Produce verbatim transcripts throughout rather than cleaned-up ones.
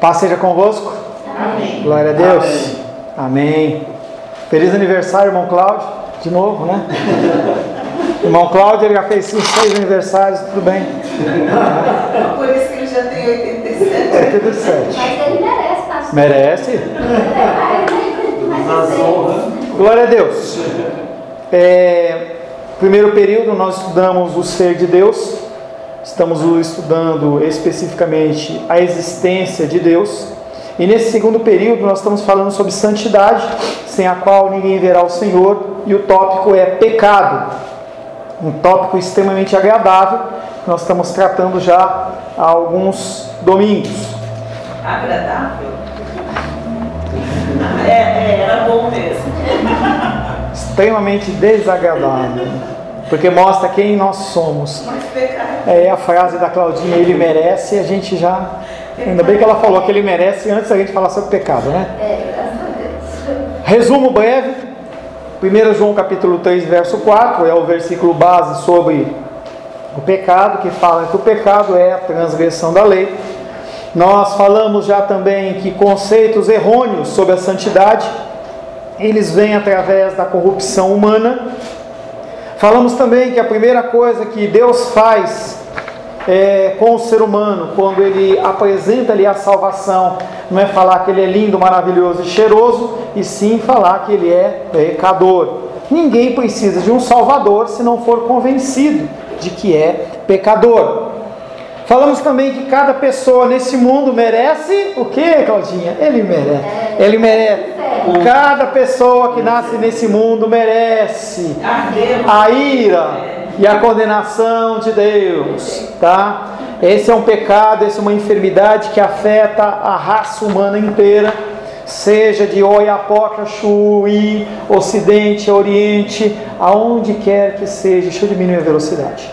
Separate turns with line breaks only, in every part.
Paz seja convosco.
Amém.
Glória a Deus. Amém. Amém. Feliz aniversário, irmão Cláudio. De novo, né? Irmão Cláudio, ele já fez cinco, seis aniversários, tudo bem.
Por isso que ele já tem oitenta e sete.
oitenta e sete.
Mas ele merece, pastor.
Merece?
Mas
Glória a Deus. É, primeiro período nós estudamos o ser de Deus. Estamos estudando especificamente a existência de Deus. E nesse segundo período nós estamos falando sobre santidade, sem a qual ninguém verá o Senhor. E o tópico é pecado. Um tópico extremamente agradável, que nós estamos tratando já há alguns domingos.
Agradável? É, é, era bom mesmo.
Extremamente desagradável, porque mostra quem nós somos.
Mas pecado.
É a frase da Claudinha, ele merece, e a gente já... Ainda bem que ela falou que ele merece antes da gente falar sobre pecado, né?
É, graças a Deus.
Resumo breve, primeiro João capítulo três, verso quatro, é o versículo base sobre o pecado, que fala que o pecado é a transgressão da lei. Nós falamos já também que conceitos errôneos sobre a santidade, eles vêm através da corrupção humana. Falamos também que a primeira coisa que Deus faz é, com o ser humano, quando Ele apresenta-lhe a salvação, não é falar que Ele é lindo, maravilhoso e cheiroso, e sim falar que Ele é pecador. Ninguém precisa de um Salvador se não for convencido de que é pecador. Falamos também que cada pessoa nesse mundo merece o que, Claudinha? Ele merece. Ele merece. Cada pessoa que nasce nesse mundo merece a ira e a condenação de Deus, tá? Esse é um pecado, essa é uma enfermidade que afeta a raça humana inteira, seja de Oiapoque, Chuí, Ocidente, Oriente, aonde quer que seja. Deixa eu diminuir a velocidade.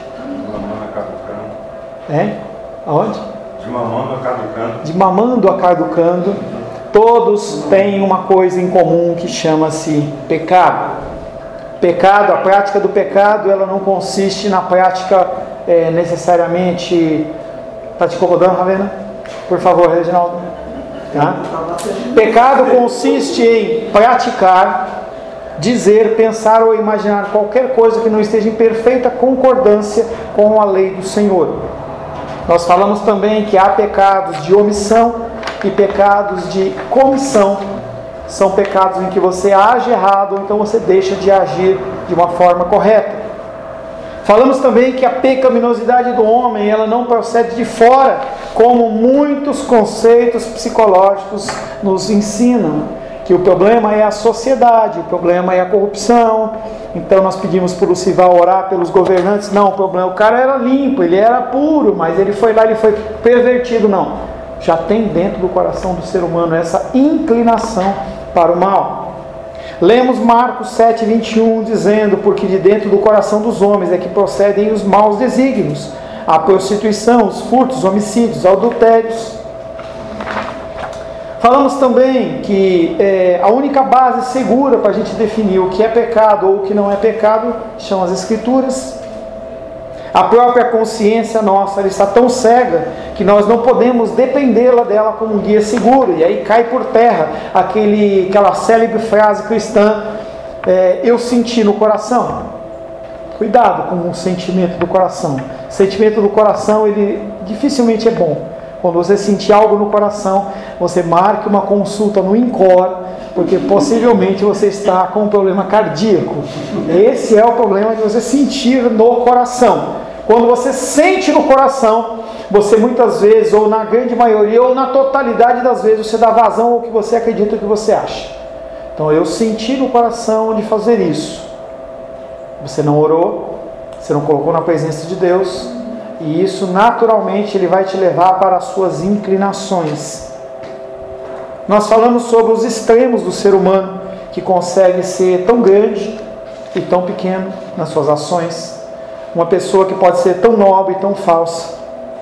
É? Aonde?
De mamando a caducando.
De mamando a caducando, todos têm uma coisa em comum que chama-se pecado. Pecado, a prática do pecado, ela não consiste na prática é, necessariamente... Está te incomodando, Ravena? Por favor, Reginaldo. Tá? Pecado consiste em praticar, dizer, pensar ou imaginar qualquer coisa que não esteja em perfeita concordância com a lei do Senhor. Nós falamos também que há pecados de omissão e pecados de comissão. São pecados em que você age errado, ou então você deixa de agir de uma forma correta. Falamos também que a pecaminosidade do homem, ela não procede de fora, como muitos conceitos psicológicos nos ensinam. Que o problema é a sociedade, o problema é a corrupção. Então nós pedimos para o Lucival orar pelos governantes. Não, o problema, o cara era limpo, ele era puro, mas ele foi lá, ele foi pervertido. Não, já tem dentro do coração do ser humano essa inclinação para o mal. Lemos Marcos sete, vinte e um, dizendo: porque de dentro do coração dos homens é que procedem os maus desígnios, a prostituição, os furtos, os homicídios, adultérios. Falamos também que é, a única base segura para a gente definir o que é pecado ou o que não é pecado são as Escrituras. A própria consciência nossa ela está tão cega que nós não podemos dependê-la dela como um guia seguro. E aí cai por terra aquele, aquela célebre frase cristã, é, eu senti no coração. Cuidado com o sentimento do coração. O sentimento do coração, ele dificilmente é bom. Quando você sentir algo no coração, você marque uma consulta no INCOR, porque possivelmente você está com um problema cardíaco. Esse é o problema de você sentir no coração. Quando você sente no coração, você muitas vezes, ou na grande maioria, ou na totalidade das vezes, você dá vazão ao que você acredita que você acha. Então eu senti no coração de fazer isso. Você não orou, você não colocou na presença de Deus, e isso naturalmente ele vai te levar para as suas inclinações. Nós falamos sobre os extremos do ser humano, que consegue ser tão grande e tão pequeno nas suas ações. Uma pessoa que pode ser tão nobre e tão falsa.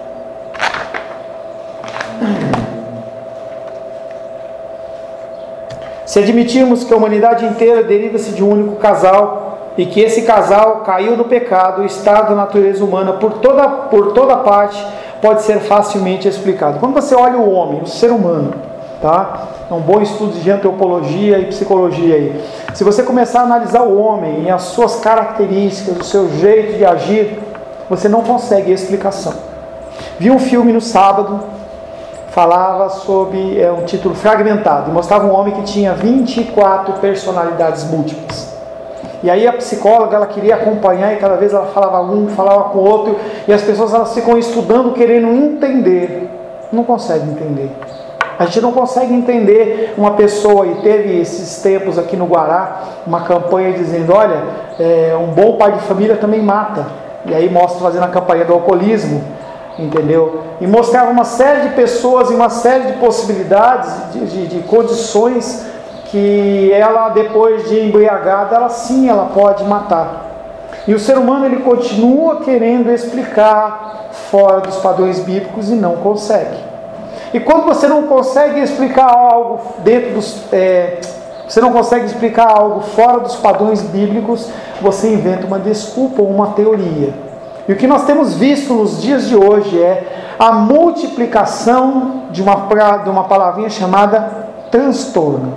Se admitirmos que a humanidade inteira deriva-se de um único casal, e que esse casal caiu no pecado, o estado da natureza humana por toda, por toda parte, pode ser facilmente explicado. Quando você olha o homem, o ser humano, tá? É um bom estudo de antropologia e psicologia aí. Se você começar a analisar o homem e as suas características, o seu jeito de agir, você não consegue explicação. Vi um filme no sábado, falava sobre, é um título fragmentado, e mostrava um homem que tinha vinte e quatro personalidades múltiplas. E aí a psicóloga, ela queria acompanhar, e cada vez ela falava um, falava com o outro, e as pessoas elas ficam estudando, querendo entender. Não conseguem entender. A gente não consegue entender uma pessoa, e teve esses tempos aqui no Guará, uma campanha dizendo, olha, é, um bom pai de família também mata. E aí mostra fazendo a campanha do alcoolismo, entendeu? E mostrava uma série de pessoas e uma série de possibilidades, de, de, de condições que ela, depois de embriagada, ela sim, ela pode matar. E o ser humano, ele continua querendo explicar fora dos padrões bíblicos e não consegue. E quando você não consegue explicar algo dentro dos... É, você não consegue explicar algo fora dos padrões bíblicos, você inventa uma desculpa ou uma teoria. E o que nós temos visto nos dias de hoje é a multiplicação de uma, de uma palavrinha chamada transtorno.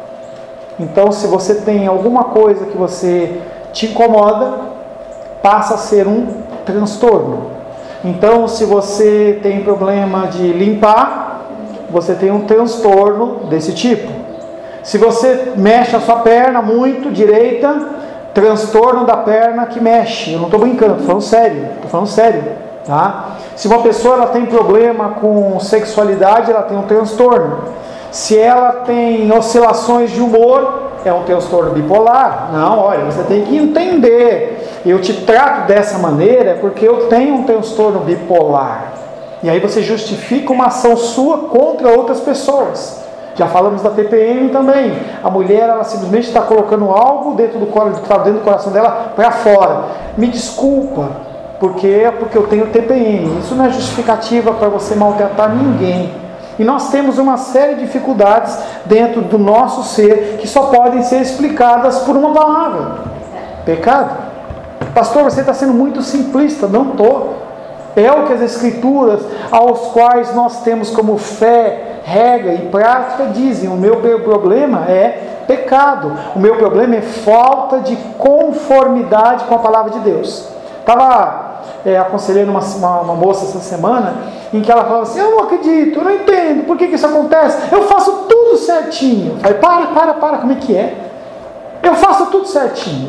Então, se você tem alguma coisa que você te incomoda, passa a ser um transtorno. Então, se você tem problema de limpar, você tem um transtorno desse tipo. Se você mexe a sua perna muito direita, transtorno da perna que mexe. Eu não estou brincando, estou falando sério. Estou falando sério, tá? Se uma pessoa ela tem problema com sexualidade, ela tem um transtorno. Se ela tem oscilações de humor, é um transtorno bipolar. Não, olha, você tem que entender. Eu te trato dessa maneira porque eu tenho um transtorno bipolar. E aí você justifica uma ação sua contra outras pessoas. Já falamos da T P M também. A mulher, ela simplesmente está colocando algo dentro do, que está dentro do coração dela para fora. Me desculpa, porque é porque eu tenho T P M. Isso não é justificativa para você maltratar ninguém. E nós temos uma série de dificuldades dentro do nosso ser que só podem ser explicadas por uma palavra: pecado. Pastor, você está sendo muito simplista. Não estou. É o que as Escrituras, aos quais nós temos como fé, regra e prática, dizem. O meu problema é pecado. O meu problema é falta de conformidade com a palavra de Deus. Estava é, aconselhando uma, uma, uma moça essa semana, em que ela falava assim: eu não acredito, eu não entendo, por que, que isso acontece? Eu faço tudo certinho. Eu falei: para, para, para, como é que é? Eu faço tudo certinho.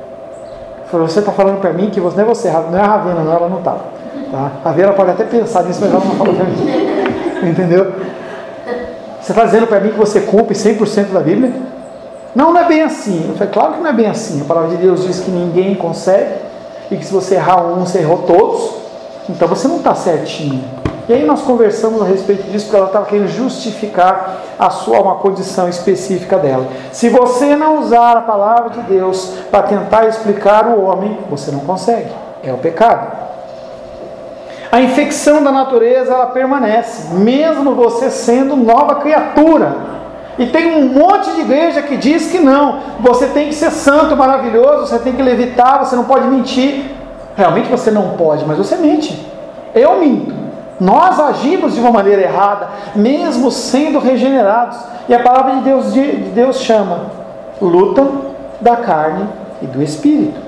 Eu falei: você está falando para mim que você, não é você, não é a Ravena, não, ela não estava. Tá? A Vera pode até pensar nisso, mas ela não falou para mim. Entendeu? Você está dizendo para mim que você cumpre cem por cento da Bíblia? Não, não é bem assim. Eu falei: claro que não é bem assim. A palavra de Deus diz que ninguém consegue, e que se você errar um, você errou todos. Então você não está certinho. E aí nós conversamos a respeito disso, porque ela estava querendo justificar a sua, uma condição específica dela. Se você não usar a palavra de Deus para tentar explicar o homem, você não consegue. É o pecado. A infecção da natureza, ela permanece, mesmo você sendo nova criatura. E tem um monte de igreja que diz que não, você tem que ser santo, maravilhoso, você tem que levitar, você não pode mentir. Realmente você não pode, mas você mente. Eu minto. Nós agimos de uma maneira errada, mesmo sendo regenerados. E a palavra de Deus, de Deus chama: lutam da carne e do espírito.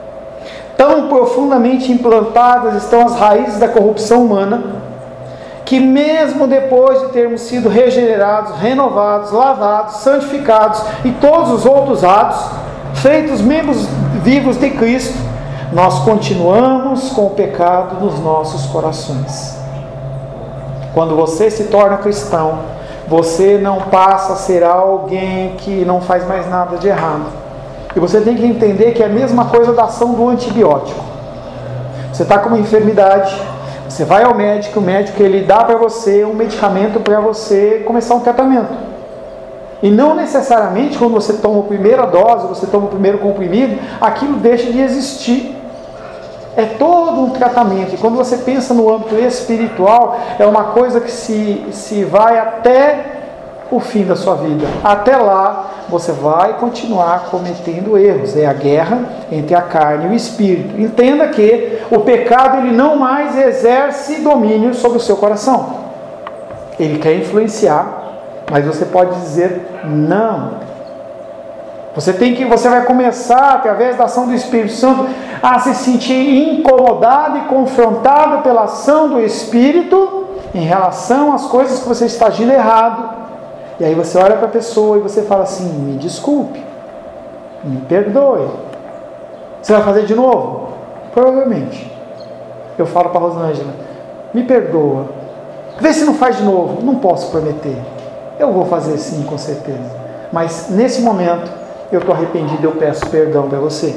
Tão profundamente implantadas estão as raízes da corrupção humana, que mesmo depois de termos sido regenerados, renovados, lavados, santificados e todos os outros atos, feitos membros vivos de Cristo, nós continuamos com o pecado nos nossos corações. Quando você se torna cristão, você não passa a ser alguém que não faz mais nada de errado. E você tem que entender que é a mesma coisa da ação do antibiótico. Você está com uma enfermidade, você vai ao médico, o médico ele dá para você um medicamento para você começar um tratamento. E não necessariamente quando você toma a primeira dose, você toma o primeiro comprimido, aquilo deixa de existir. É todo um tratamento. E quando você pensa no âmbito espiritual, é uma coisa que se, se vai até o fim da sua vida. Até lá, você vai continuar cometendo erros. É a guerra entre a carne e o espírito. Entenda que o pecado ele não mais exerce domínio sobre o seu coração. Ele quer influenciar, mas você pode dizer não. Você tem que, você vai começar, através da ação do Espírito Santo, a se sentir incomodado e confrontado pela ação do Espírito em relação às coisas que você está agindo errado. E aí você olha para a pessoa e você fala assim: me desculpe, me perdoe. Você vai fazer de novo? Provavelmente. Eu falo para a Rosângela: me perdoa. Vê se não faz de novo. Não posso prometer. Eu vou fazer sim, com certeza. Mas nesse momento, eu estou arrependido, eu peço perdão para você.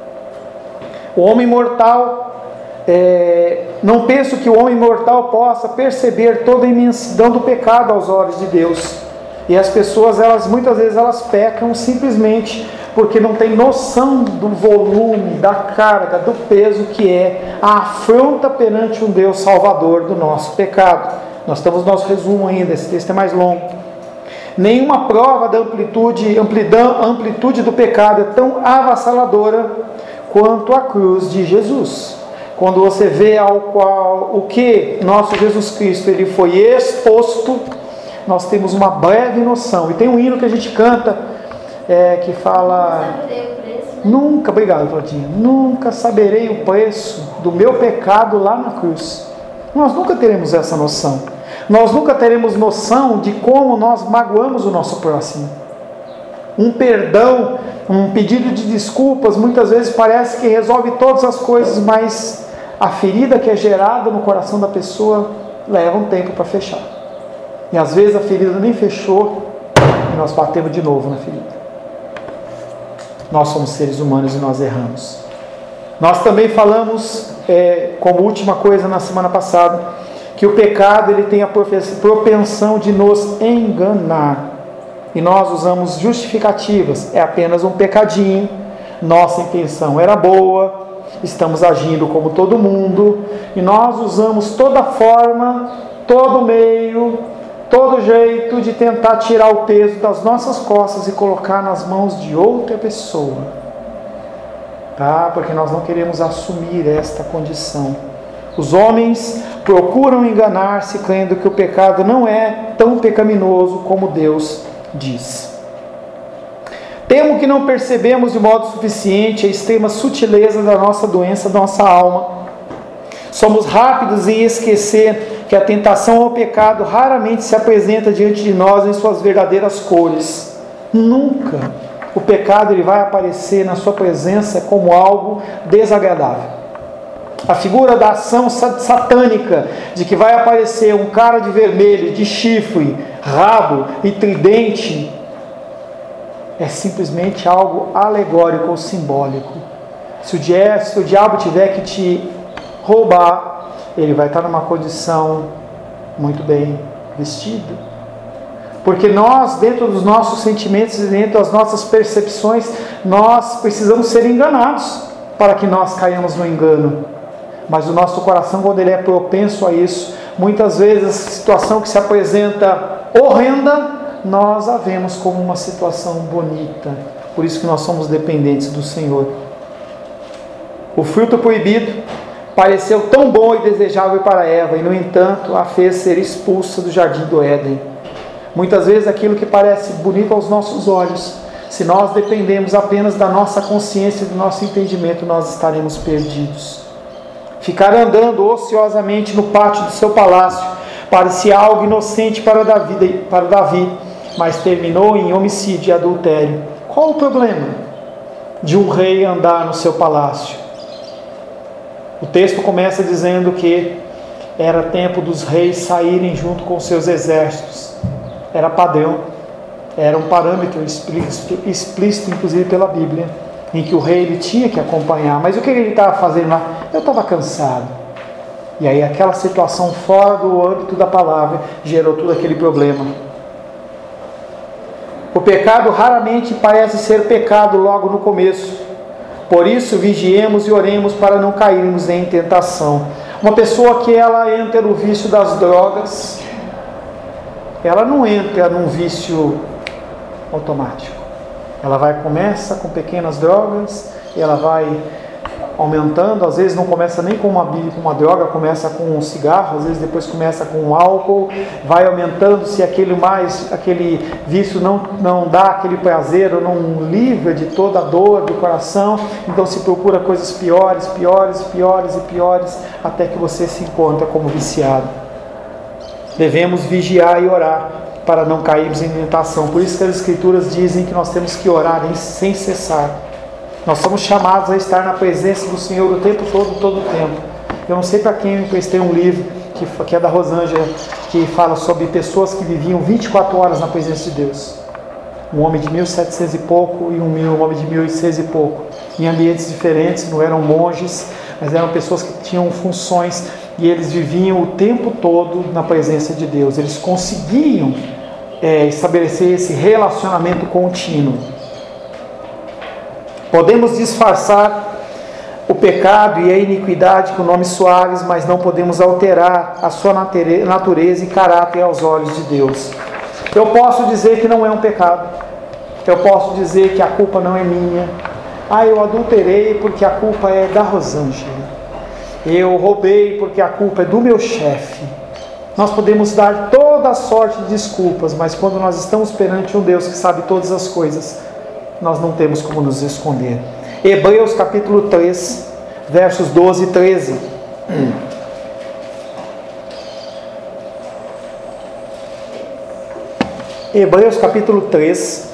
O homem mortal, é, não penso que o homem mortal possa perceber toda a imensidão do pecado aos olhos de Deus. E as pessoas, elas muitas vezes elas pecam simplesmente porque não tem noção do volume, da carga, do peso que é a afronta perante um Deus salvador do nosso pecado. Nós estamos no nosso resumo ainda, esse texto é mais longo. Nenhuma prova da amplitude, amplidão, amplitude do pecado é tão avassaladora quanto a cruz de Jesus. Quando você vê ao qual o que nosso Jesus Cristo ele foi exposto, nós temos uma breve noção. E tem um hino que a gente canta é, que fala: nunca, obrigado Claudinha, nunca saberei o preço do meu pecado lá na cruz. Nós nunca teremos essa noção. Nós nunca teremos noção de como nós magoamos o nosso próximo. Um perdão, um pedido de desculpas, muitas vezes parece que resolve todas as coisas, mas a ferida que é gerada no coração da pessoa leva um tempo para fechar. E às vezes a ferida nem fechou e nós batemos de novo na ferida. Nós somos seres humanos e nós erramos. Nós também falamos, é, como última coisa na semana passada, que o pecado ele tem a propensão de nos enganar. E nós usamos justificativas. É apenas um pecadinho. Nossa intenção era boa. Estamos agindo como todo mundo. E nós usamos toda forma, todo meio, todo jeito de tentar tirar o peso das nossas costas e colocar nas mãos de outra pessoa. Tá? Porque nós não queremos assumir esta condição. Os homens procuram enganar-se crendo que o pecado não é tão pecaminoso como Deus diz. Temo que não percebemos de modo suficiente a extrema sutileza da nossa doença, da nossa alma. Somos rápidos em esquecer que a tentação ao pecado raramente se apresenta diante de nós em suas verdadeiras cores. Nunca o pecado ele vai aparecer na sua presença como algo desagradável. A figura da ação satânica, de que vai aparecer um cara de vermelho, de chifre, rabo e tridente, é simplesmente algo alegórico ou simbólico. Se o, dia, se o diabo tiver que te roubar, ele vai estar numa condição muito bem vestida. Porque nós, dentro dos nossos sentimentos e dentro das nossas percepções, nós precisamos ser enganados para que nós caiamos no engano. Mas o nosso coração, quando ele é propenso a isso, muitas vezes a situação que se apresenta horrenda, nós a vemos como uma situação bonita. Por isso que nós somos dependentes do Senhor. O fruto proibido pareceu tão bom e desejável para Eva, e no entanto a fez ser expulsa do jardim do Éden. Muitas vezes aquilo que parece bonito aos nossos olhos, se nós dependemos apenas da nossa consciência e do nosso entendimento, nós estaremos perdidos. Ficar andando ociosamente no pátio do seu palácio parecia algo inocente para Davi, para Davi, mas terminou em homicídio e adultério. Qual o problema de um rei andar no seu palácio? O texto começa dizendo que era tempo dos reis saírem junto com seus exércitos. Era padrão, era um parâmetro explícito, explícito inclusive pela Bíblia, em que o rei ele tinha que acompanhar. Mas o que ele estava fazendo lá? Eu estava cansado. E aí aquela situação fora do âmbito da palavra gerou todo aquele problema. O pecado raramente parece ser pecado logo no começo. Por isso vigiemos e oremos para não cairmos em tentação. Uma pessoa que ela entra no vício das drogas, ela não entra num vício automático. Ela vai, começa com pequenas drogas, e ela vai aumentando, às vezes não começa nem com uma, com uma droga, começa com um cigarro, às vezes depois começa com um álcool, vai aumentando, se aquele mais, aquele vício não, não dá aquele prazer, ou não livra de toda a dor do coração, então se procura coisas piores, piores, piores e piores, até que você se encontra como viciado. Devemos vigiar e orar para não cairmos em tentação. Por isso que as Escrituras dizem que nós temos que orar sem cessar. Nós somos chamados a estar na presença do Senhor o tempo todo, todo o tempo. Eu não sei para quem eu emprestei um livro, que, que é da Rosângela, que fala sobre pessoas que viviam vinte e quatro horas na presença de Deus. Um homem de mil e setecentos e pouco e um, um homem de mil e oitocentos e pouco. Em ambientes diferentes, não eram monges, mas eram pessoas que tinham funções e eles viviam o tempo todo na presença de Deus. Eles conseguiam é, estabelecer esse relacionamento contínuo. Podemos disfarçar o pecado e a iniquidade com nomes suaves, mas não podemos alterar a sua natureza e caráter aos olhos de Deus. Eu posso dizer que não é um pecado. Eu posso dizer que a culpa não é minha. Ah, eu adulterei porque a culpa é da Rosângela. Eu roubei porque a culpa é do meu chefe. Nós podemos dar toda a sorte de desculpas, mas quando nós estamos perante um Deus que sabe todas as coisas, nós não temos como nos esconder. Hebreus capítulo três, versos doze e treze. Hebreus capítulo três,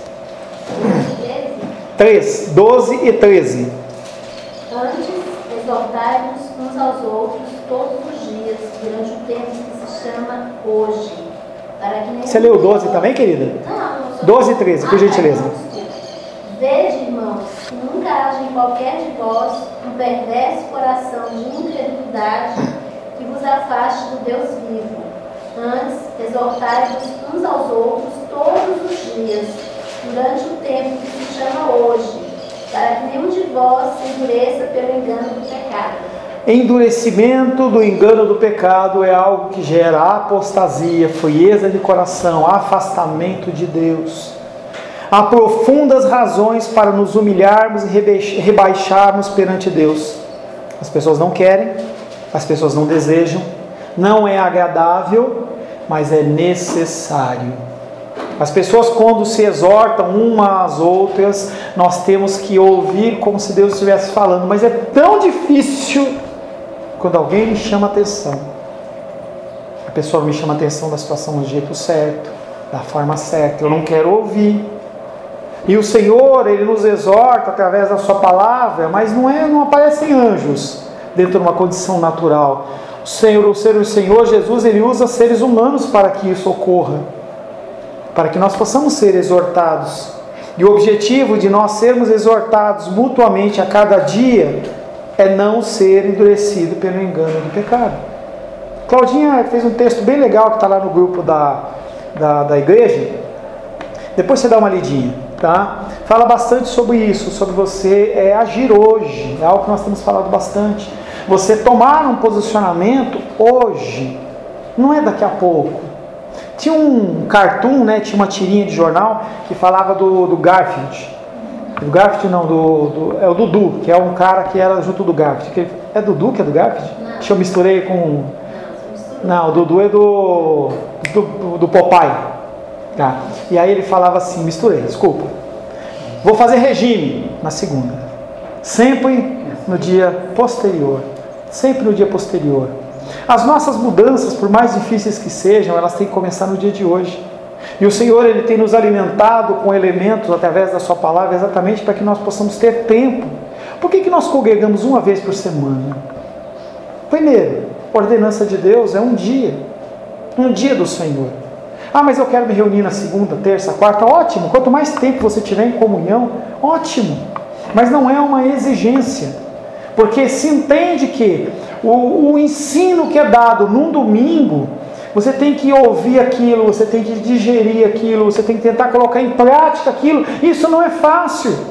três, doze e treze.
Antes, exortai-vos uns aos outros todos os dias, durante o tempo que se chama hoje. Para que
Você leu doze também, querida?
Não, não sou...
doze e treze, por
ah,
gentileza.
Vede, irmãos, que nunca haja em qualquer de vós um perverso coração de incredulidade que vos afaste do Deus vivo. Antes, exortai-vos uns aos outros todos os dias, durante o tempo que se chama hoje, para que nenhum de vós se endureça pelo engano do pecado.
Endurecimento do engano do pecado é algo que gera apostasia, frieza de coração, afastamento de Deus. Há profundas razões para nos humilharmos e rebaixarmos perante Deus. As pessoas não querem, as pessoas não desejam, não é agradável, mas é necessário. As pessoas, quando se exortam umas às outras, nós temos que ouvir como se Deus estivesse falando, mas é tão difícil quando alguém me chama a atenção. A pessoa me chama a atenção da situação do jeito certo, da forma certa, eu não quero ouvir. E o Senhor, Ele nos exorta através da sua palavra, mas não, é, não aparecem anjos dentro de uma condição natural. O Senhor, o Senhor, o Senhor Jesus, Ele usa seres humanos para que isso ocorra, para que nós possamos ser exortados. E o objetivo de nós sermos exortados mutuamente a cada dia é não ser endurecido pelo engano do pecado. Claudinha fez um texto bem legal que está lá no grupo da, da, da igreja. Depois você dá uma lidinha. Tá? Fala bastante sobre isso, sobre você é, agir hoje, é algo que nós temos falado bastante. Você tomar um posicionamento hoje, não é daqui a pouco. Tinha um cartoon, né, tinha uma tirinha de jornal que falava do, do Garfield. Do Garfield não, do, do, é o Dudu, que é um cara que era junto do Garfield. Que, é Dudu que é do Garfield?
Não.
Deixa eu misturei com... Não, o Dudu é do, do, do Popeye. Tá. E aí ele falava assim, misturei, desculpa. Vou fazer regime na segunda. Sempre no dia posterior. Sempre no dia posterior. As nossas mudanças, por mais difíceis que sejam, elas têm que começar no dia de hoje. E o Senhor, Ele tem nos alimentado com elementos através da sua palavra, exatamente para que nós possamos ter tempo. Por que que nós congregamos uma vez por semana? Primeiro, a ordenança de Deus é um dia. Um dia do Senhor. Ah, mas eu quero me reunir na segunda, terça, quarta. Ótimo, quanto mais tempo você tiver em comunhão, ótimo. Mas não é uma exigência. Porque se entende que o, o ensino que é dado num domingo, você tem que ouvir aquilo, você tem que digerir aquilo, você tem que tentar colocar em prática aquilo. Isso não é fácil.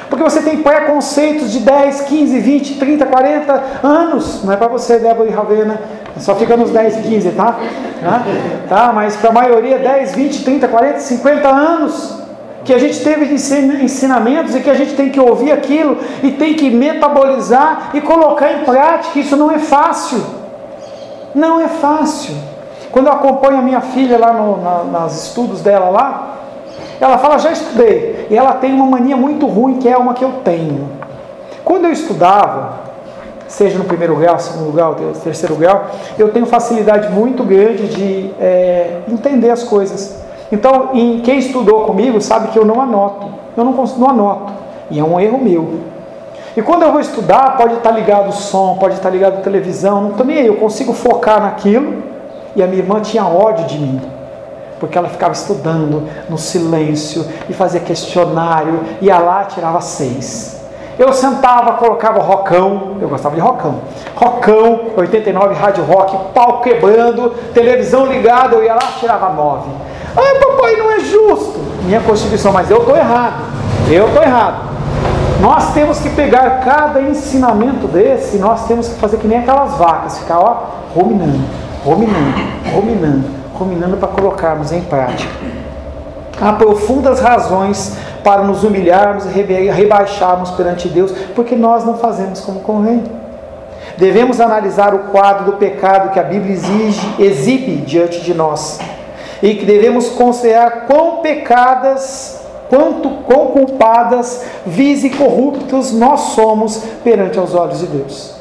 Porque você tem preconceitos de dez, quinze, vinte, trinta, quarenta anos. Não é para você, Débora e Ravena. Só fica nos dez, quinze, tá? Tá? Tá? Mas para a maioria, dez, vinte, trinta, quarenta, cinquenta anos. Que a gente teve de ensinamentos e que a gente tem que ouvir aquilo e tem que metabolizar e colocar em prática. Isso não é fácil. Não é fácil. Quando eu acompanho a minha filha lá no, na, nos estudos dela lá, ela fala, já estudei. E ela tem uma mania muito ruim, que é uma que eu tenho. Quando eu estudava, seja no primeiro grau, segundo grau, terceiro grau, eu tenho facilidade muito grande de é, entender as coisas. Então, em, quem estudou comigo sabe que eu não anoto. Eu não, não anoto. E é um erro meu. E quando eu vou estudar, pode estar ligado o som, pode estar ligado a televisão, não estou nem aí. Eu consigo focar naquilo. E a minha irmã tinha ódio de mim. Porque ela ficava estudando no silêncio e fazia questionário, ia lá e tirava seis. Eu sentava, colocava rockão, eu gostava de rockão, rockão, oitenta e nove, rádio rock, pau quebrando, televisão ligada, eu ia lá e tirava nove. Ai, papai, não é justo. Minha Constituição, mas eu estou errado, eu estou errado. Nós temos que pegar cada ensinamento desse, e nós temos que fazer que nem aquelas vacas, ficar ó, ruminando, ruminando, ruminando. Combinando para colocarmos em prática. Há profundas razões para nos humilharmos e rebaixarmos perante Deus, porque nós não fazemos como convém. Devemos analisar o quadro do pecado que a Bíblia exige, exibe diante de nós, e que devemos considerar quão pecadas, quanto quão culpadas, vis e corruptos nós somos perante os olhos de Deus.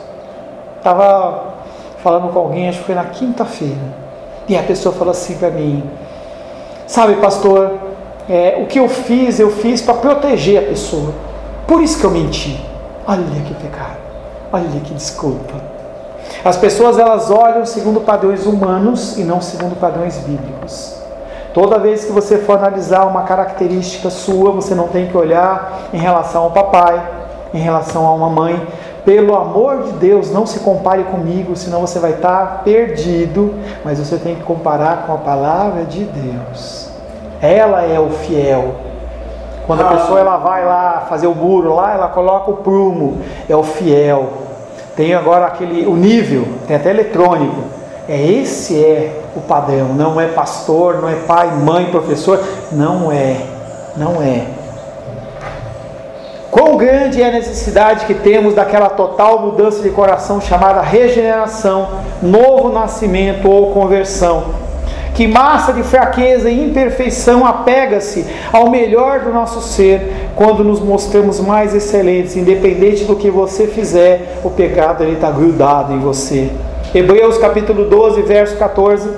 Estava falando com alguém, acho que foi na quinta-feira. E a pessoa falou assim para mim, sabe, pastor, é, o que eu fiz, eu fiz para proteger a pessoa. Por isso que eu menti. Olha que pecado, olha que desculpa. As pessoas, elas olham segundo padrões humanos e não segundo padrões bíblicos. Toda vez que você for analisar uma característica sua, você não tem que olhar em relação ao papai, em relação a uma mãe. Pelo amor de Deus, não se compare comigo, senão você vai estar perdido. Mas você tem que comparar com a palavra de Deus. Ela é o fiel. Quando a pessoa ela vai lá fazer o muro, lá ela coloca o prumo. É o fiel. Tem agora aquele, o nível, tem até eletrônico. É, esse é o padrão. Não é pastor, não é pai, mãe, professor. Não é. Não é. Quão grande é a necessidade que temos daquela total mudança de coração chamada regeneração, novo nascimento ou conversão. Que massa de fraqueza e imperfeição apega-se ao melhor do nosso ser quando nos mostramos mais excelentes. Independente do que você fizer, o pecado está grudado em você. Hebreus capítulo doze, verso catorze.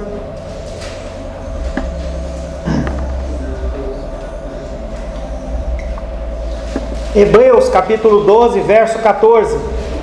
Hebreus capítulo doze, verso catorze.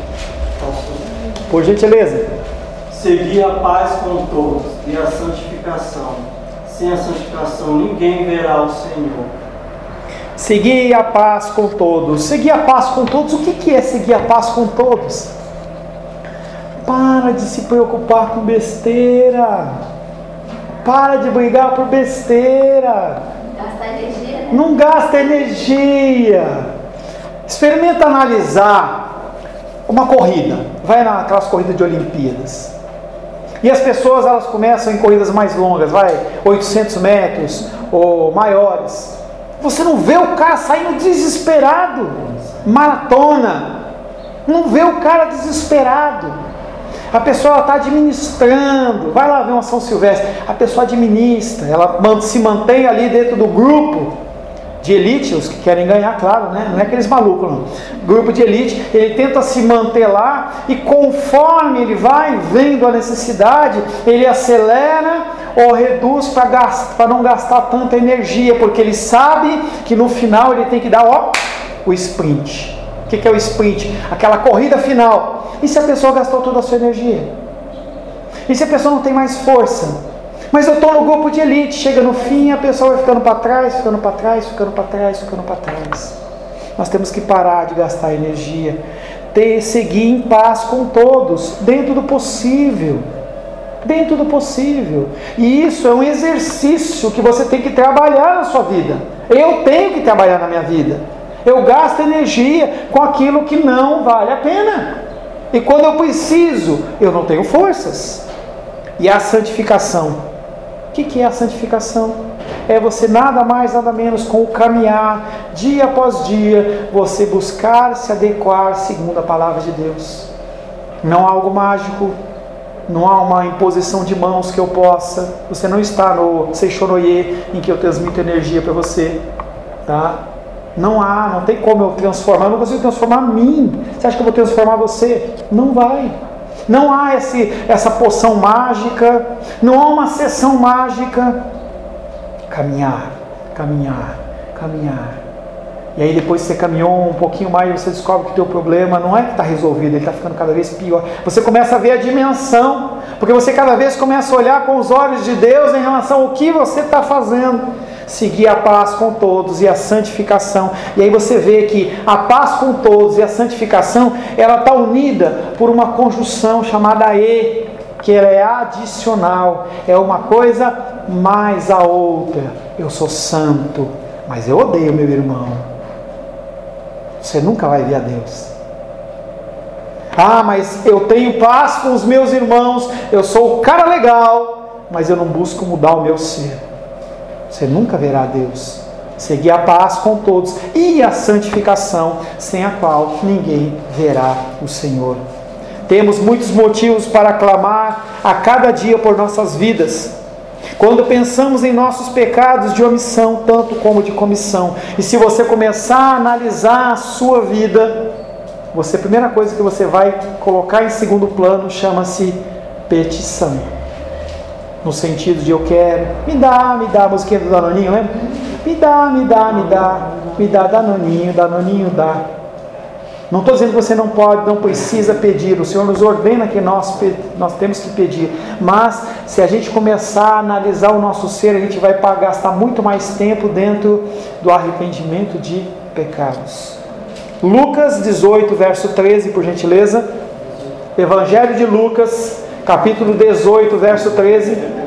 Por gentileza.
Segui a paz com todos e a santificação. Sem a santificação ninguém verá o Senhor.
Seguir a paz com todos. Seguir a paz com todos. O que é seguir a paz com todos? Para de se preocupar com besteira. Para de brigar por besteira.
Gasta energia, né?
Não gasta energia. Experimenta analisar uma corrida. Vai naquelas corridas de Olimpíadas. E as pessoas, elas começam em corridas mais longas, vai, oitocentos metros ou maiores. Você não vê o cara saindo desesperado. Maratona. Não vê o cara desesperado. A pessoa está administrando. Vai lá ver uma São Silvestre. A pessoa administra. Ela se mantém ali dentro do grupo de elite, os que querem ganhar, claro, né? Não é aqueles malucos, não. Grupo de elite, ele tenta se manter lá e conforme ele vai vendo a necessidade, ele acelera ou reduz para não gastar tanta energia, porque ele sabe que no final ele tem que dar ó, o sprint. O que é o sprint? Aquela corrida final. E se a pessoa gastou toda a sua energia? E se a pessoa não tem mais força? Mas eu estou no grupo de elite, chega no fim, a pessoa vai ficando para trás, ficando para trás, ficando para trás, ficando para trás. Nós temos que parar de gastar energia, ter, seguir em paz com todos, dentro do possível. Dentro do possível. E isso é um exercício que você tem que trabalhar na sua vida. Eu tenho que trabalhar na minha vida. Eu gasto energia com aquilo que não vale a pena. E quando eu preciso, eu não tenho forças. E a santificação. O que que é a santificação? É você nada mais, nada menos com o caminhar, dia após dia, você buscar se adequar segundo a palavra de Deus. Não há algo mágico, não há uma imposição de mãos que eu possa. Você não está no Seixonoye, em que eu transmito energia para você, tá? Não há, não tem como eu transformar. Eu não consigo transformar mim. Você acha que eu vou transformar você? Não vai. Não há esse, essa poção mágica, não há uma sessão mágica. Caminhar, caminhar, caminhar. E aí depois você caminhou um pouquinho mais, você descobre que o teu problema não é que está resolvido, ele está ficando cada vez pior. Você começa a ver a dimensão, porque você cada vez começa a olhar com os olhos de Deus em relação ao que você está fazendo. Seguir a paz com todos e a santificação. E aí você vê que a paz com todos e a santificação, ela está unida por uma conjunção chamada E, que ela é adicional, é uma coisa mais a outra. Eu sou santo, mas eu odeio meu irmão. Você nunca vai ver a Deus. Ah, mas eu tenho paz com os meus irmãos, eu sou o cara legal, mas eu não busco mudar o meu ser. Você nunca verá a Deus. Seguir a paz com todos e a santificação, sem a qual ninguém verá o Senhor. Temos muitos motivos para clamar a cada dia por nossas vidas. Quando pensamos em nossos pecados de omissão, tanto como de comissão. E se você começar a analisar a sua vida, você, a primeira coisa que você vai colocar em segundo plano chama-se petição. No sentido de eu quero, me dá, me dá, a musiquinha do Danoninho, lembra? Me dá, me dá, me dá, me dá, Danoninho, Danoninho dá. Não estou dizendo que você não pode, não precisa pedir. O Senhor nos ordena que nós, nós temos que pedir. Mas se a gente começar a analisar o nosso ser, a gente vai gastar muito mais tempo dentro do arrependimento de pecados. Lucas dezoito, verso treze, por gentileza. Evangelho de Lucas, capítulo dezoito, verso treze.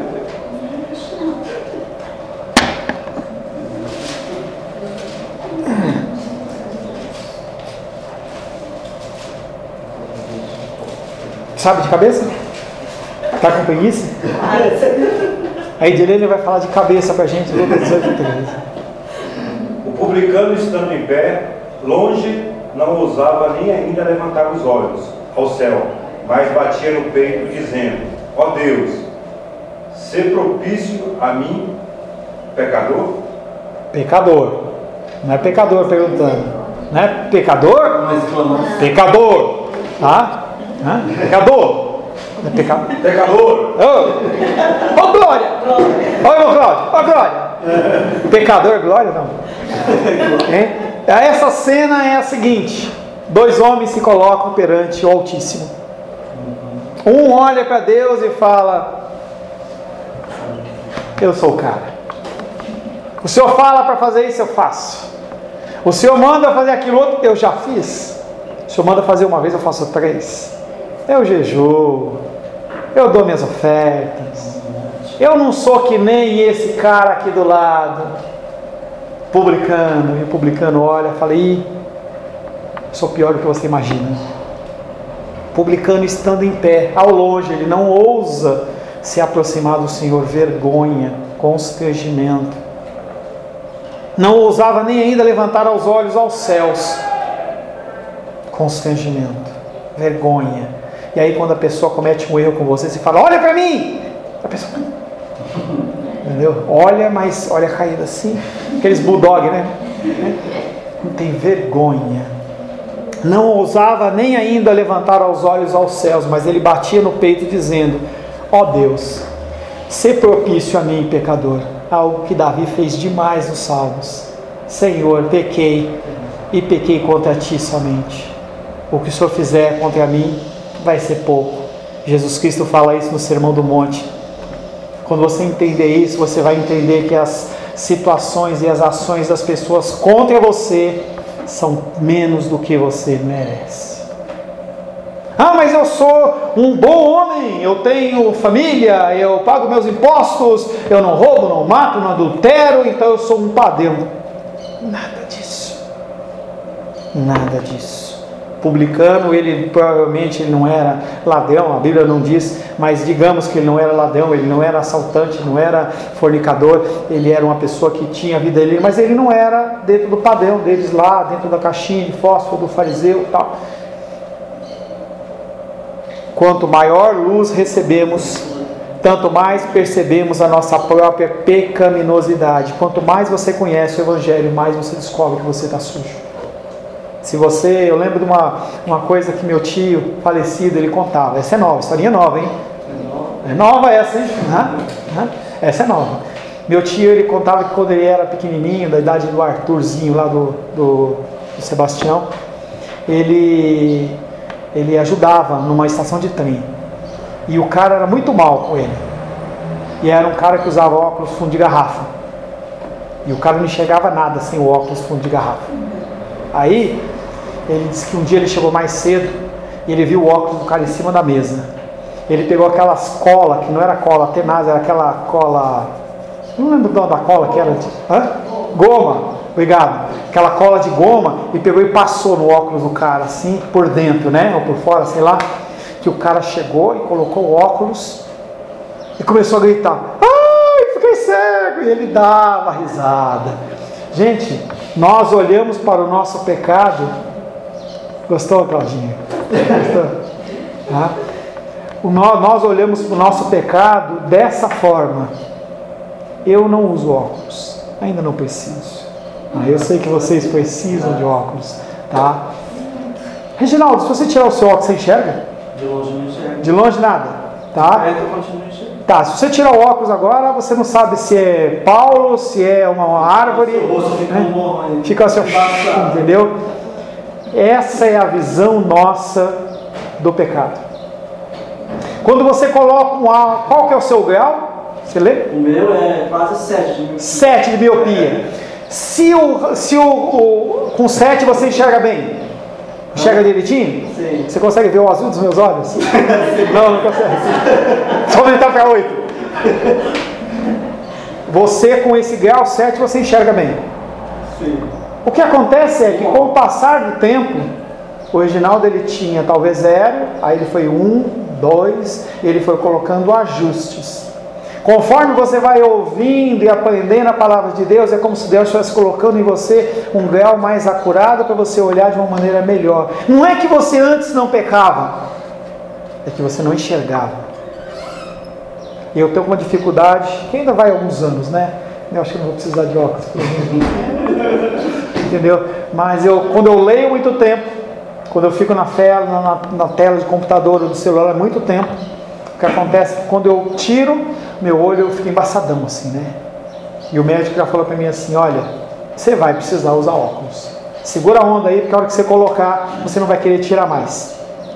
Sabe de cabeça? Está com preguiça? A Edilene vai falar de cabeça para a gente, Lucas dezoito, treze.
O publicano, estando em pé, longe, não ousava nem ainda levantar os olhos ao céu, mas batia no peito, dizendo: ó Deus, sê propício a mim, pecador.
Pecador. Não é pecador perguntando. Não é pecador? Pecador. Tá? Hã? Pecador. Não é peca...
Pecador.
Ô oh. oh, Glória! Ô irmão Cláudio! Ô oh, Glória! Pecador, Glória não. Hein? Essa cena é a seguinte: dois homens se colocam perante o Altíssimo. Um olha para Deus e fala: eu sou o cara. O Senhor fala para fazer isso, eu faço. O Senhor manda fazer aquilo outro, eu já fiz. O Senhor manda fazer uma vez, eu faço três. Eu jejuo, eu dou minhas ofertas. Eu não sou que nem esse cara aqui do lado, publicano. E o publicano olha e fala: ih, sou pior do que você imagina. Publicano, estando em pé, ao longe, ele não ousa se aproximar do Senhor. Vergonha, constrangimento. Não ousava nem ainda levantar os olhos aos céus. Constrangimento, vergonha. E aí quando a pessoa comete um erro com você, você fala: olha para mim. A pessoa, entendeu? Olha, mas olha caída assim. Aqueles bulldog, né? Não tem vergonha. Não ousava nem ainda levantar os olhos aos céus, mas ele batia no peito dizendo: ó Deus, sê propício a mim, pecador. Algo que Davi fez demais nos Salmos. Senhor, pequei e pequei contra ti somente. O que o Senhor fizer contra mim vai ser pouco. Jesus Cristo fala isso no Sermão do Monte. Quando você entender isso, você vai entender que as situações e as ações das pessoas contra você são menos do que você merece. Ah, mas eu sou um bom homem, eu tenho família, eu pago meus impostos, eu não roubo, não mato, não adultero, então eu sou um padrão. Nada disso. Nada disso. Publicano, ele provavelmente ele não era ladrão, a Bíblia não diz, mas digamos que ele não era ladrão, ele não era assaltante, não era fornicador, ele era uma pessoa que tinha a vida dele, mas ele não era dentro do padrão deles lá, dentro da caixinha de fósforo do fariseu e tal. Quanto maior luz recebemos, tanto mais percebemos a nossa própria pecaminosidade. Quanto mais você conhece o Evangelho, mais você descobre que você está sujo. Se você, eu lembro de uma, uma coisa que meu tio falecido, ele contava. Essa é nova, historinha nova, hein? É nova essa, hein? Uhum. Uhum. Essa é nova. Meu tio, ele contava que quando ele era pequenininho, da idade do Arthurzinho lá do, do, do Sebastião, ele, ele ajudava numa estação de trem. E o cara era muito mal com ele. E era um cara que usava óculos fundo de garrafa. E o cara não enxergava nada sem o óculos fundo de garrafa. Aí, ele disse que um dia ele chegou mais cedo e ele viu o óculos do cara em cima da mesa. Ele pegou aquelas cola, que não era cola tenaz, era aquela cola... Não lembro o nome da cola que era... Hã? Goma, obrigado. Aquela cola de goma, e pegou e passou no óculos do cara, assim, por dentro, né? Ou por fora, sei lá. Que o cara chegou e colocou o óculos e começou a gritar: ai, fiquei cego! E ele dava risada. Gente, nós olhamos para o nosso pecado. Gostou, Claudinha? Gostou? Tá? O no, nós olhamos para o nosso pecado dessa forma. Eu não uso óculos, ainda não preciso. Ah, eu sei que vocês precisam de óculos, tá? Reginaldo, se você tirar o seu óculos, você enxerga?
De longe não enxerga.
De longe nada, tá?
É, eu continuo enxergando.
Tá, se você tirar o óculos agora, você não sabe se é Paulo, se é uma árvore.
O rosto fica
né?
um morro aí.
Fica assim, entendeu? Essa é a visão nossa do pecado. Quando você coloca um A, qual que é o seu grau? Você lê?
O meu é quase sete de miopia.
sete de miopia. Se o, se o, o com sete você enxerga bem, enxerga direitinho?
Sim.
Você consegue ver o azul dos meus olhos? Não, não consegue. Só aumentar para oito. Você com esse grau sete você enxerga bem.
Sim.
O que acontece é que com o passar do tempo, o Reginaldo ele tinha talvez zero, aí ele foi um, dois, e ele foi colocando ajustes. Conforme você vai ouvindo e aprendendo a palavra de Deus, é como se Deus estivesse colocando em você um grau mais acurado para você olhar de uma maneira melhor. Não é que você antes não pecava, é que você não enxergava. E eu tenho uma dificuldade, que ainda vai alguns anos, né? Eu acho que não vou precisar de óculos. Entendeu? Mas eu, quando eu leio muito tempo, quando eu fico na tela, na, na tela de computador ou do celular há muito tempo, o que acontece é que quando eu tiro meu olho, eu fico embaçadão assim, né? E o médico já falou para mim assim: olha, você vai precisar usar óculos. Segura a onda aí, porque a hora que você colocar, você não vai querer tirar mais.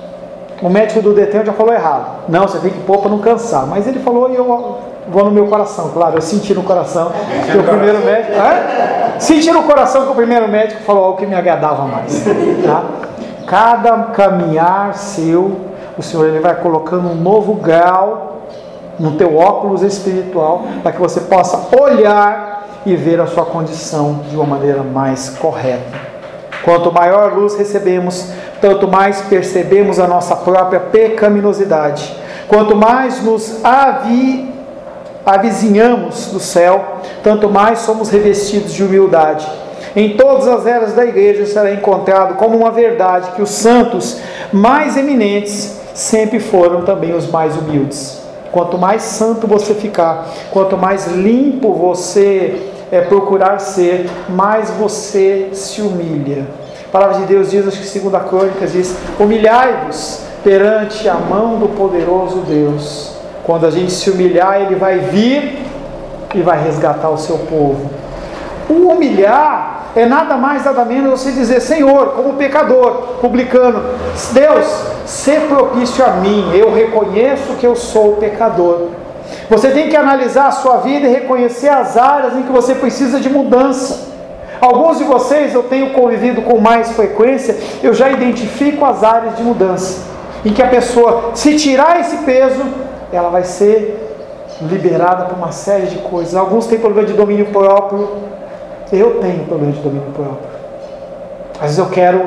O médico do Detran já falou errado. Não, você tem que pôr para não cansar. Mas ele falou e eu vou no meu coração, claro. Eu senti no coração que o primeiro médico... É? Senti no coração que o primeiro médico falou o que me agradava mais. Tá? Cada caminhar seu, o Senhor ele vai colocando um novo grau no teu óculos espiritual, para que você possa olhar e ver a sua condição de uma maneira mais correta. Quanto maior luz recebemos, tanto mais percebemos a nossa própria pecaminosidade. Quanto mais nos avi, avizinhamos do céu, tanto mais somos revestidos de humildade. Em todas as eras da igreja será encontrado como uma verdade que os santos mais eminentes sempre foram também os mais humildes. Quanto mais santo você ficar, quanto mais limpo você é, procurar ser, mais você se humilha. A palavra de Deus diz, acho que segundo a Crônicas diz: humilhai-vos perante a mão do poderoso Deus. Quando a gente se humilhar, Ele vai vir e vai resgatar o seu povo. O humilhar é nada mais, nada menos você dizer: Senhor, como pecador, publicano, Deus, sê propício a mim, eu reconheço que eu sou pecador. Você tem que analisar a sua vida e reconhecer as áreas em que você precisa de mudança. Alguns de vocês eu tenho convivido com mais frequência, eu já identifico as áreas de mudança, em que a pessoa, se tirar esse peso, ela vai ser liberada por uma série de coisas. Alguns têm problema de domínio próprio. Eu tenho problema de domínio próprio. Às vezes eu quero...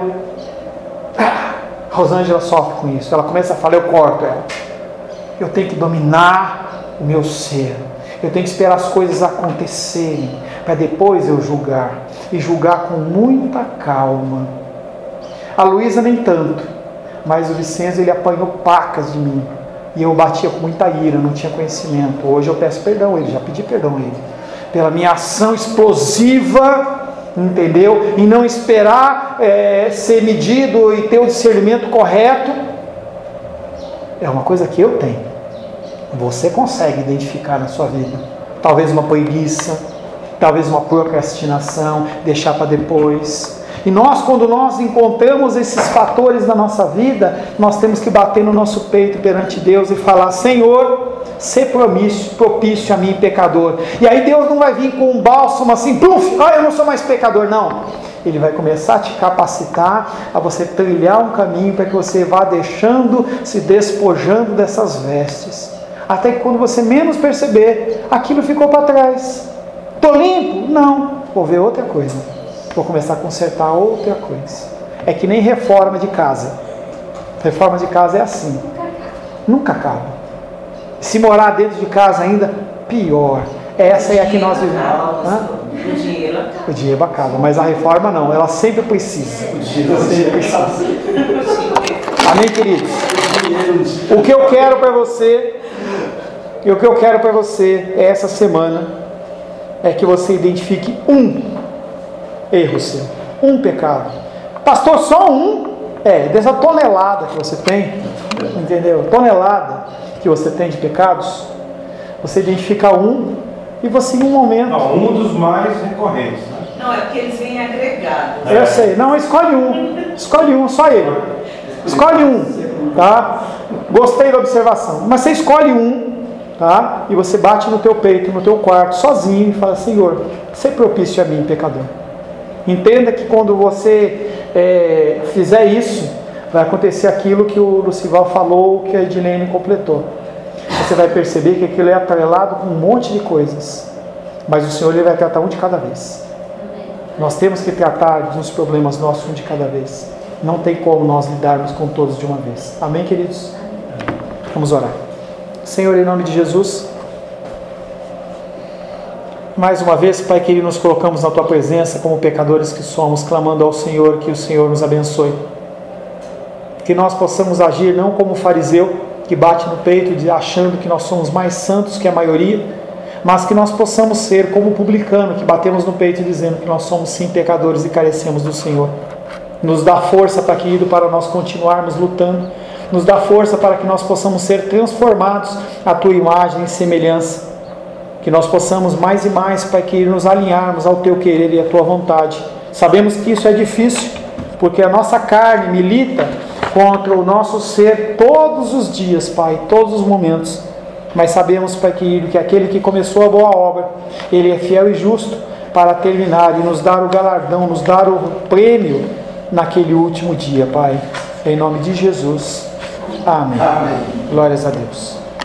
Ah, a Rosângela sofre com isso. Ela começa a falar, eu corto ela. Eu tenho que dominar o meu ser. Eu tenho que esperar as coisas acontecerem para depois eu julgar. E julgar com muita calma. A Luísa nem tanto. Mas o Vicente, ele apanhou pacas de mim. E eu batia com muita ira, não tinha conhecimento. Hoje eu peço perdão a ele, já pedi perdão a ele. Pela minha ação explosiva, entendeu? E não esperar é, ser medido e ter o discernimento correto. É uma coisa que eu tenho. Você consegue identificar na sua vida. Talvez uma preguiça, talvez uma procrastinação, deixar para depois. E nós, quando nós encontramos esses fatores na nossa vida, nós temos que bater no nosso peito perante Deus e falar: Senhor, ser propício, propício a mim, pecador. E aí Deus não vai vir com um bálsamo assim, pluf, ah, eu não sou mais pecador, não. Ele vai começar a te capacitar a você trilhar um caminho para que você vá deixando, se despojando dessas vestes. Até que quando você menos perceber, aquilo ficou para trás. Estou limpo? Não. Vou ver outra coisa. Vou começar a consertar outra coisa. É que nem reforma de casa. Reforma de casa é assim. Nunca acaba. Se morar dentro de casa ainda, pior. Essa é a que nós vivemos.
O dinheiro acaba.
O dinheiro acaba, mas a reforma não. Ela sempre precisa. Sempre precisa. Amém, queridos? O que eu quero para você, e o que eu quero para você é essa semana, é que você identifique um erro seu, um pecado. Pastor, só um? É, dessa tonelada que você tem, entendeu? Tonelada que você tem de pecados, você identifica um e você em um momento...
Não, um dos mais recorrentes, né?
Não, é porque eles vêm agregados.
Eu sei, não, escolhe um, escolhe um, só ele. Escolhe um, tá? Gostei da observação, mas você escolhe um, tá? E você bate no teu peito, no teu quarto, sozinho, e fala: Senhor, ser propício a mim, pecador. Entenda que quando você é, fizer isso, vai acontecer aquilo que o Lucival falou, que a Edilene completou. Você vai perceber que aquilo é atrelado com um monte de coisas, mas o Senhor, ele vai tratar um de cada vez. Nós temos que tratar dos problemas nossos um de cada vez. Não tem como nós lidarmos com todos de uma vez. Amém, queridos? Vamos orar. Senhor, em nome de Jesus, mais uma vez, Pai querido, nos colocamos na Tua presença como pecadores que somos, clamando ao Senhor que o Senhor nos abençoe. Que nós possamos agir não como o fariseu que bate no peito achando que nós somos mais santos que a maioria, mas que nós possamos ser como o publicano que batemos no peito dizendo que nós somos sim pecadores e carecemos do Senhor. Nos dá força, Pai querido, para nós continuarmos lutando. Nos dá força para que nós possamos ser transformados à Tua imagem e semelhança. Que nós possamos mais e mais, Pai querido, nos alinharmos ao Teu querer e à Tua vontade. Sabemos que isso é difícil, porque a nossa carne milita contra o nosso ser todos os dias, Pai, todos os momentos. Mas sabemos, Pai querido, que aquele que começou a boa obra, Ele é fiel e justo para terminar e nos dar o galardão, nos dar o prêmio naquele último dia, Pai. Em nome de Jesus. Amém. Amém. Glórias a Deus.